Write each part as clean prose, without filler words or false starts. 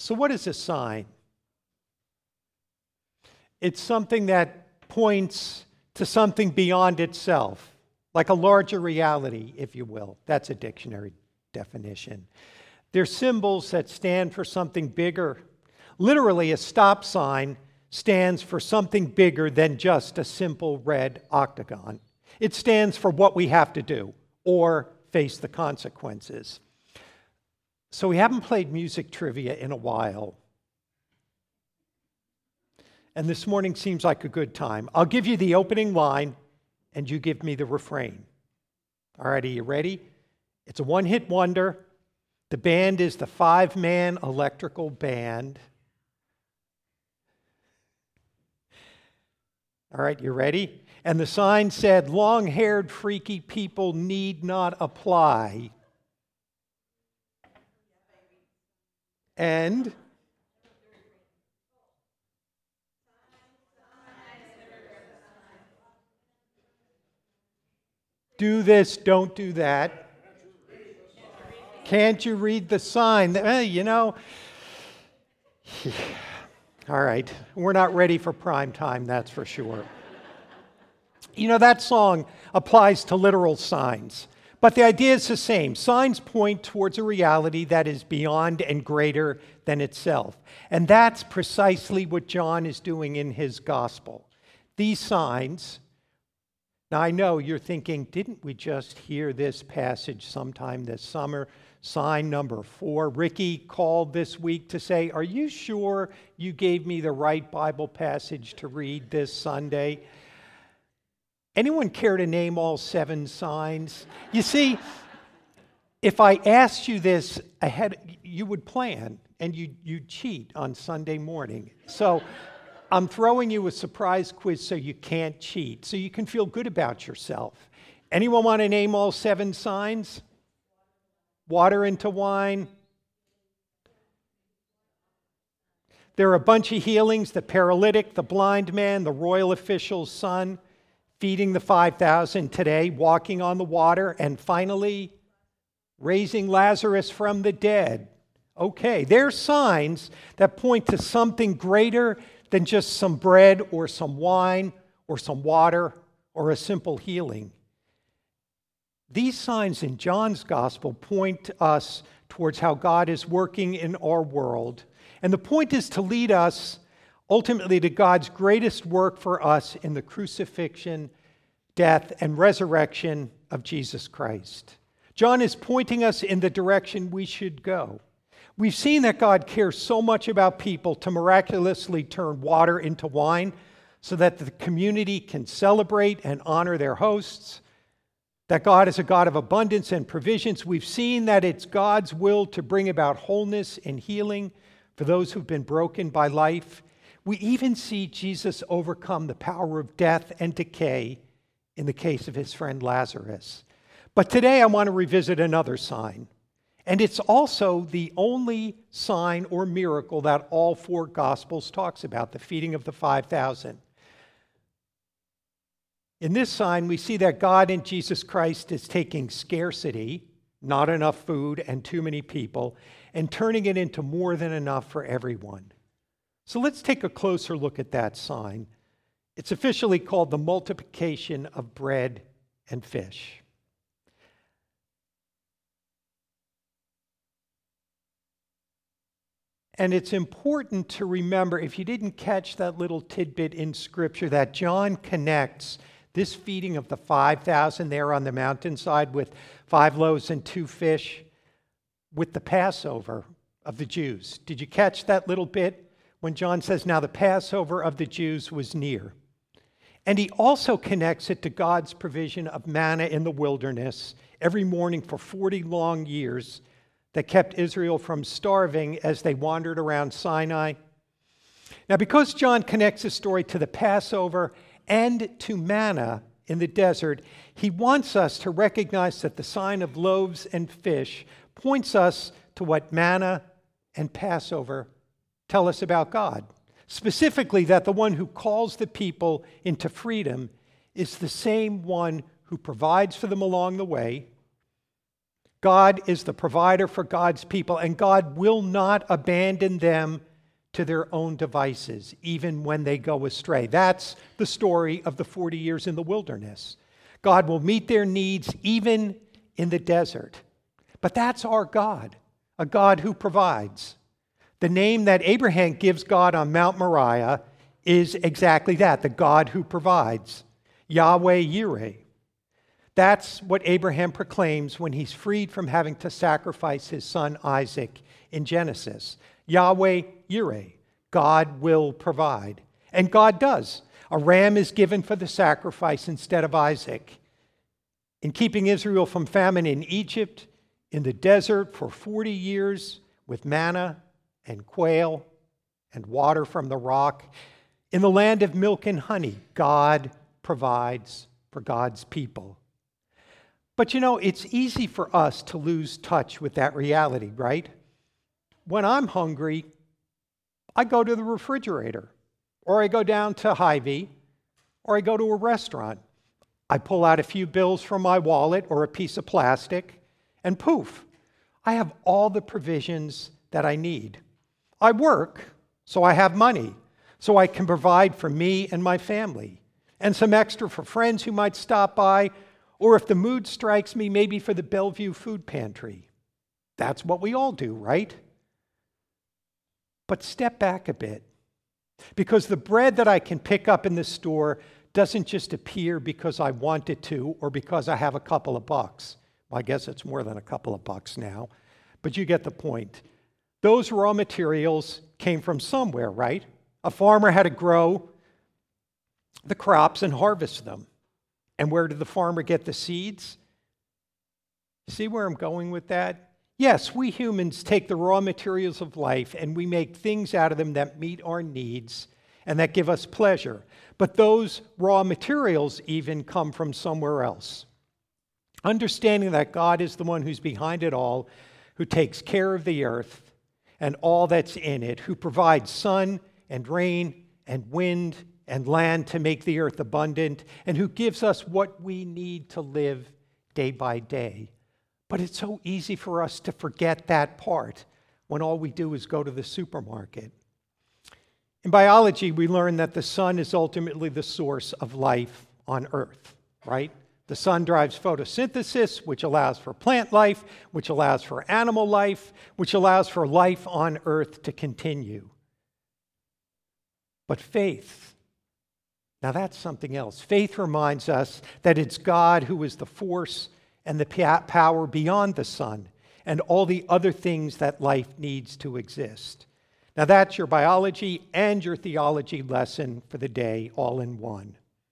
So what is a sign? It's something that points to something beyond itself, like a larger reality, if you will. That's a dictionary definition. They're symbols that stand for something bigger. Literally, a stop sign stands for something bigger than just a simple red octagon. It stands for what we have to do or face the consequences. So we haven't played music trivia in a while. And this morning seems like a good time. I'll give you the opening line, and you give me the refrain. All right, are you ready? It's a one-hit wonder. The band is the 5-man electrical band. All right, you ready? And the sign said, long-haired freaky people need not apply. And do this, don't do that. Can't you read the sign? All right, we're not ready for prime time, that's for sure. That song applies to literal signs, but the idea is the same. Signs point towards a reality that is beyond and greater than itself. And that's precisely what John is doing in his gospel. These signs. Now, I know you're thinking, didn't we just hear this passage sometime this summer? Sign number 4. Ricky called this week to say, are you sure you gave me the right Bible passage to read this Sunday? Anyone care to name all 7 signs? You see, if I asked you this ahead, you would plan and you'd cheat on Sunday morning. So I'm throwing you a surprise quiz so you can't cheat, so you can feel good about yourself. Anyone want to name all 7 signs? Water into wine. There are a bunch of healings: the paralytic, the blind man, the royal official's son, feeding the 5,000 today, walking on the water, and finally, raising Lazarus from the dead. Okay, they're signs that point to something greater than just some bread or some wine or some water or a simple healing. These signs in John's gospel point us towards how God is working in our world. And the point is to lead us ultimately to God's greatest work for us in the crucifixion, death, and resurrection of Jesus Christ. John is pointing us in the direction we should go. We've seen that God cares so much about people to miraculously turn water into wine so that the community can celebrate and honor their hosts, that God is a God of abundance and provisions. We've seen that it's God's will to bring about wholeness and healing for those who've been broken by life. We even see Jesus overcome the power of death and decay in the case of his friend Lazarus. But today I want to revisit another sign. And it's also the only sign or miracle that all 4 Gospels talks about, the feeding of the 5,000. In this sign, we see that God in Jesus Christ is taking scarcity, not enough food and too many people, and turning it into more than enough for everyone. So let's take a closer look at that sign. It's officially called the multiplication of bread and fish. And it's important to remember, if you didn't catch that little tidbit in Scripture, that John connects this feeding of the 5,000 there on the mountainside with 5 loaves and 2 fish with the Passover of the Jews. Did you catch that little bit when John says, now the Passover of the Jews was near? And he also connects it to God's provision of manna in the wilderness every morning for 40 long years that kept Israel from starving as they wandered around Sinai. Now, because John connects the story to the Passover and to manna in the desert, he wants us to recognize that the sign of loaves and fish points us to what manna and Passover tell us about God. Specifically, that the one who calls the people into freedom is the same one who provides for them along the way, God is the provider for God's people, and God will not abandon them to their own devices, even when they go astray. That's the story of the 40 years in the wilderness. God will meet their needs even in the desert. But that's our God, a God who provides. The name that Abraham gives God on Mount Moriah is exactly that, the God who provides, Yahweh Yireh. That's what Abraham proclaims when he's freed from having to sacrifice his son Isaac in Genesis. Yahweh Yireh, God will provide. And God does. A ram is given for the sacrifice instead of Isaac. In keeping Israel from famine in Egypt, in the desert for 40 years with manna and quail and water from the rock, in the land of milk and honey, God provides for God's people. But it's easy for us to lose touch with that reality, right? When I'm hungry, I go to the refrigerator, or I go down to Hy-Vee, or I go to a restaurant. I pull out a few bills from my wallet or a piece of plastic, and poof, I have all the provisions that I need. I work, so I have money, so I can provide for me and my family, and some extra for friends who might stop by, or if the mood strikes me, maybe for the Bellevue Food Pantry. That's what we all do, right? But step back a bit, because the bread that I can pick up in the store doesn't just appear because I want it to or because I have a couple of bucks. Well, I guess it's more than a couple of bucks now, but you get the point. Those raw materials came from somewhere, right? A farmer had to grow the crops and harvest them. And where did the farmer get the seeds? See where I'm going with that? Yes, we humans take the raw materials of life and we make things out of them that meet our needs and that give us pleasure. But those raw materials even come from somewhere else. Understanding that God is the one who's behind it all, who takes care of the earth and all that's in it, who provides sun and rain and wind and land to make the earth abundant, and who gives us what we need to live day by day. But it's so easy for us to forget that part when all we do is go to the supermarket. In biology, we learn that the sun is ultimately the source of life on earth, right? The sun drives photosynthesis, which allows for plant life, which allows for animal life, which allows for life on earth to continue. But faith, now that's something else. Faith reminds us that it's God who is the force and the power beyond the sun and all the other things that life needs to exist. Now that's your biology and your theology lesson for the day, all in one.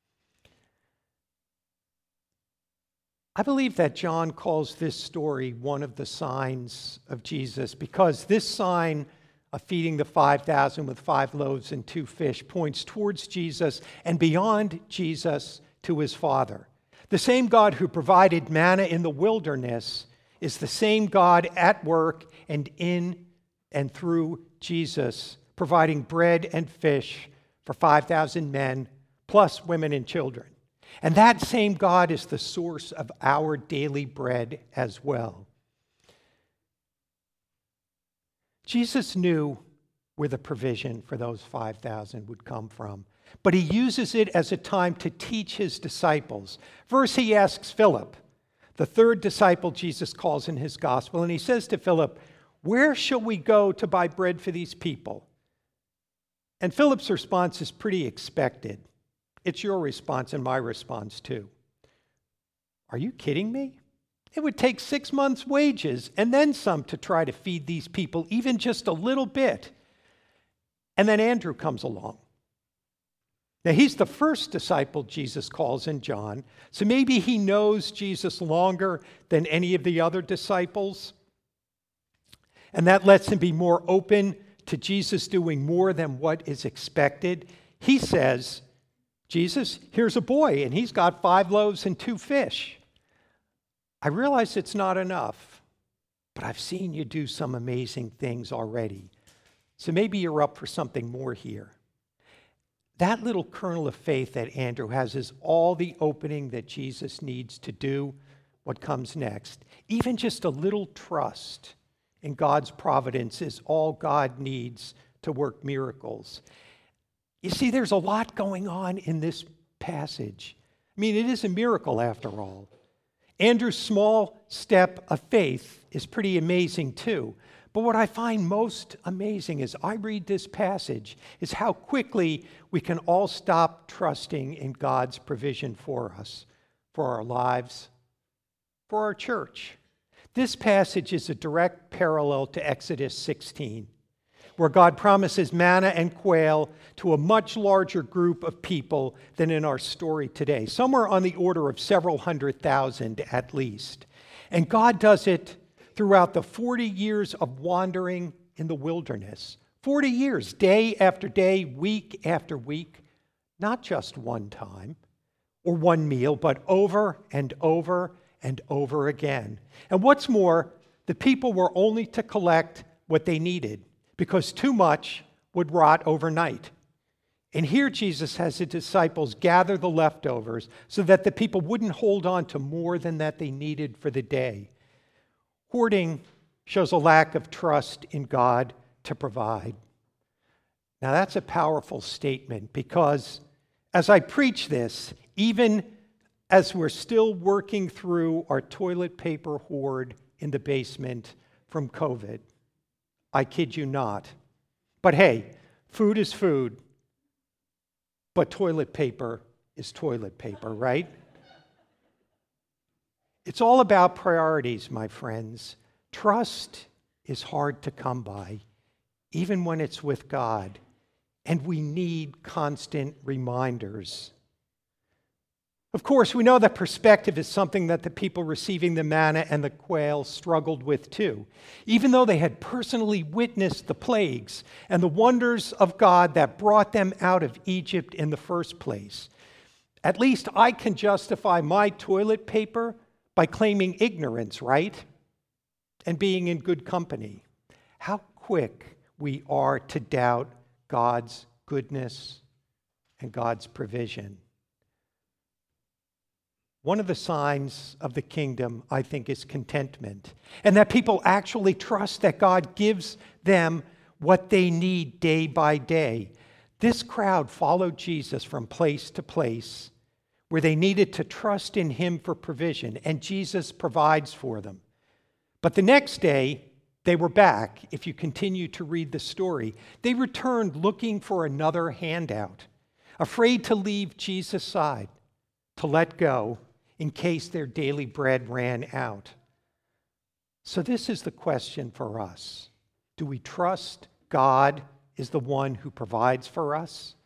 I believe that John calls this story one of the signs of Jesus because this sign of feeding the 5,000 with 5 loaves and 2 fish points towards Jesus and beyond Jesus to his Father. The same God who provided manna in the wilderness is the same God at work and in and through Jesus, providing bread and fish for 5,000 men, plus women and children. And that same God is the source of our daily bread as well. Jesus knew where the provision for those 5,000 would come from, but he uses it as a time to teach his disciples. First, he asks Philip, the third disciple Jesus calls in his gospel, and he says to Philip, "Where shall we go to buy bread for these people?" And Philip's response is pretty expected. It's your response and my response too. Are you kidding me? It would take 6 months' wages and then some to try to feed these people, even just a little bit. And then Andrew comes along. Now, he's the first disciple Jesus calls in John, so maybe he knows Jesus longer than any of the other disciples. And that lets him be more open to Jesus doing more than what is expected. He says, "Jesus, here's a boy, and he's got 5 loaves and 2 fish. I realize it's not enough, but I've seen you do some amazing things already. So maybe you're up for something more here." That little kernel of faith that Andrew has is all the opening that Jesus needs to do what comes next. Even just a little trust in God's providence is all God needs to work miracles. You see, there's a lot going on in this passage. I mean, it is a miracle after all. Andrew's small step of faith is pretty amazing too. But what I find most amazing as I read this passage is how quickly we can all stop trusting in God's provision for us, for our lives, for our church. This passage is a direct parallel to Exodus 16, where God promises manna and quail to a much larger group of people than in our story today, somewhere on the order of several 100,000 at least. And God does it throughout the 40 years of wandering in the wilderness. 40 years, day after day, week after week, not just one time or one meal, but over and over and over again. And what's more, the people were only to collect what they needed, because too much would rot overnight. And here Jesus has his disciples gather the leftovers so that the people wouldn't hold on to more than that they needed for the day. Hoarding shows a lack of trust in God to provide. Now that's a powerful statement, because as I preach this, even as we're still working through our toilet paper hoard in the basement from COVID, I kid you not. But hey, food is food, but toilet paper is toilet paper, right? It's all about priorities, my friends. Trust is hard to come by, even when it's with God, and we need constant reminders. Of course, we know that perspective is something that the people receiving the manna and the quail struggled with too, even though they had personally witnessed the plagues and the wonders of God that brought them out of Egypt in the first place. At least I can justify my toilet paper by claiming ignorance, right? And being in good company. How quick we are to doubt God's goodness and God's provision. One of the signs of the kingdom, I think, is contentment, and that people actually trust that God gives them what they need day by day. This crowd followed Jesus from place to place where they needed to trust in him for provision, and Jesus provides for them. But the next day, they were back. If you continue to read the story, they returned looking for another handout, afraid to leave Jesus' side, to let go in case their daily bread ran out. So this is the question for us. Do we trust God is the one who provides for us?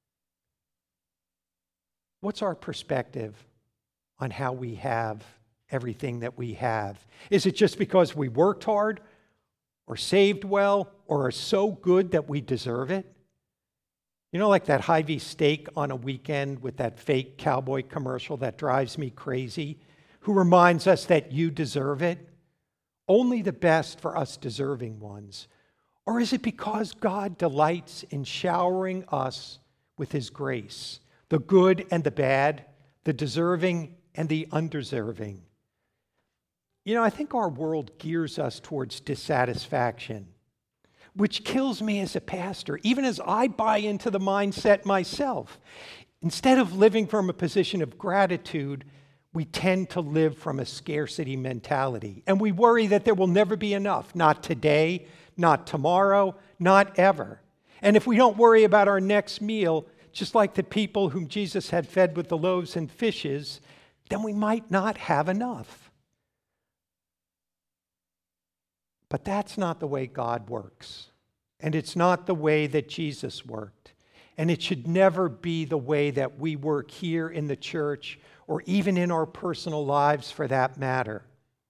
What's our perspective on how we have everything that we have? Is it just because we worked hard or saved well or are so good that we deserve it? You know, like that Hy-Vee steak on a weekend with that fake cowboy commercial that drives me crazy, who reminds us that you deserve it? Only the best for us deserving ones. Or is it because God delights in showering us with his grace? The good and the bad, the deserving and the undeserving. You know, I think our world gears us towards dissatisfaction, which kills me as a pastor, even as I buy into the mindset myself. Instead of living from a position of gratitude, we tend to live from a scarcity mentality. And we worry that there will never be enough, not today, not tomorrow, not ever. And if we don't worry about our next meal, just like the people whom Jesus had fed with the loaves and fishes, then we might not have enough. But that's not the way God works. And it's not the way that Jesus worked. And it should never be the way that we work here in the church or even in our personal lives for that matter.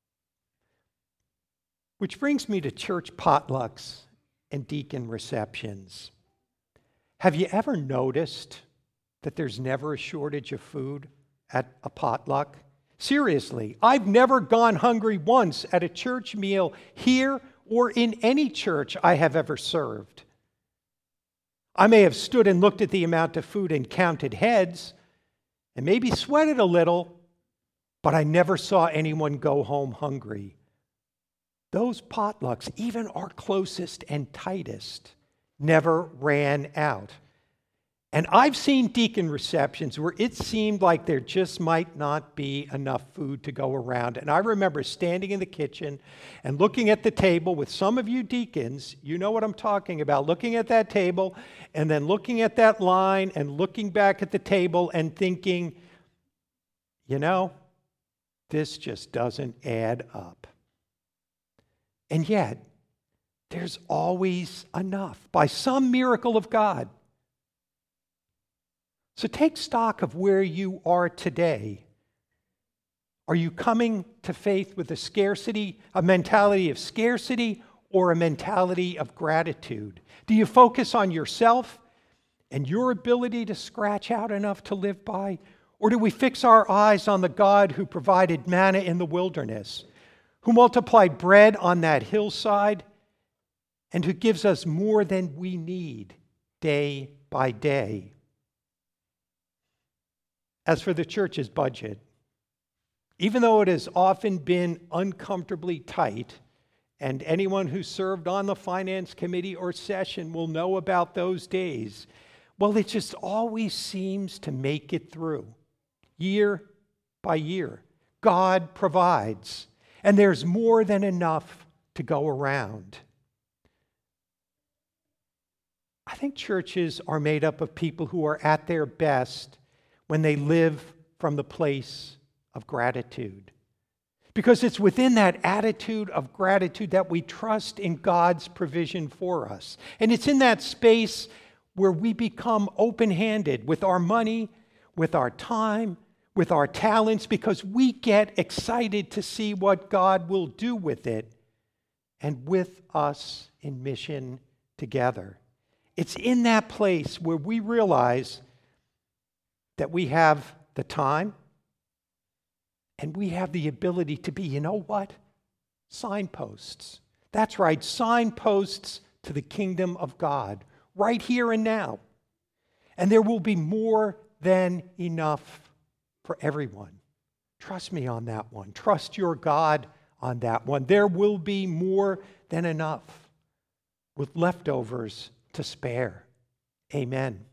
Which brings me to church potlucks and deacon receptions. Have you ever noticed that there's never a shortage of food at a potluck? Seriously, I've never gone hungry once at a church meal here or in any church I have ever served. I may have stood and looked at the amount of food and counted heads and maybe sweated a little, but I never saw anyone go home hungry. Those potlucks, even our closest and tightest, never ran out. And I've seen deacon receptions where it seemed like there just might not be enough food to go around. And I remember standing in the kitchen and looking at the table with some of you deacons, you know what I'm talking about, looking at that table and then looking at that line and looking back at the table and thinking, you know, this just doesn't add up. And yet, there's always enough by some miracle of God. So take stock of where you are today. Are you coming to faith with a mentality of scarcity, or a mentality of gratitude? Do you focus on yourself and your ability to scratch out enough to live by? Or do we fix our eyes on the God who provided manna in the wilderness, who multiplied bread on that hillside, and who gives us more than we need day by day? As for the church's budget, even though it has often been uncomfortably tight, and anyone who served on the finance committee or session will know about those days, well, it just always seems to make it through, year by year. God provides, and there's more than enough to go around. I think churches are made up of people who are at their best when they live from the place of gratitude. Because it's within that attitude of gratitude that we trust in God's provision for us. And it's in that space where we become open-handed with our money, with our time, with our talents, because we get excited to see what God will do with it and with us in mission together. It's in that place where we realize that we have the time and we have the ability to be, you know what? Signposts. That's right, signposts to the kingdom of God, right here and now. And there will be more than enough for everyone. Trust me on that one. Trust your God on that one. There will be more than enough with leftovers to spare. Amen.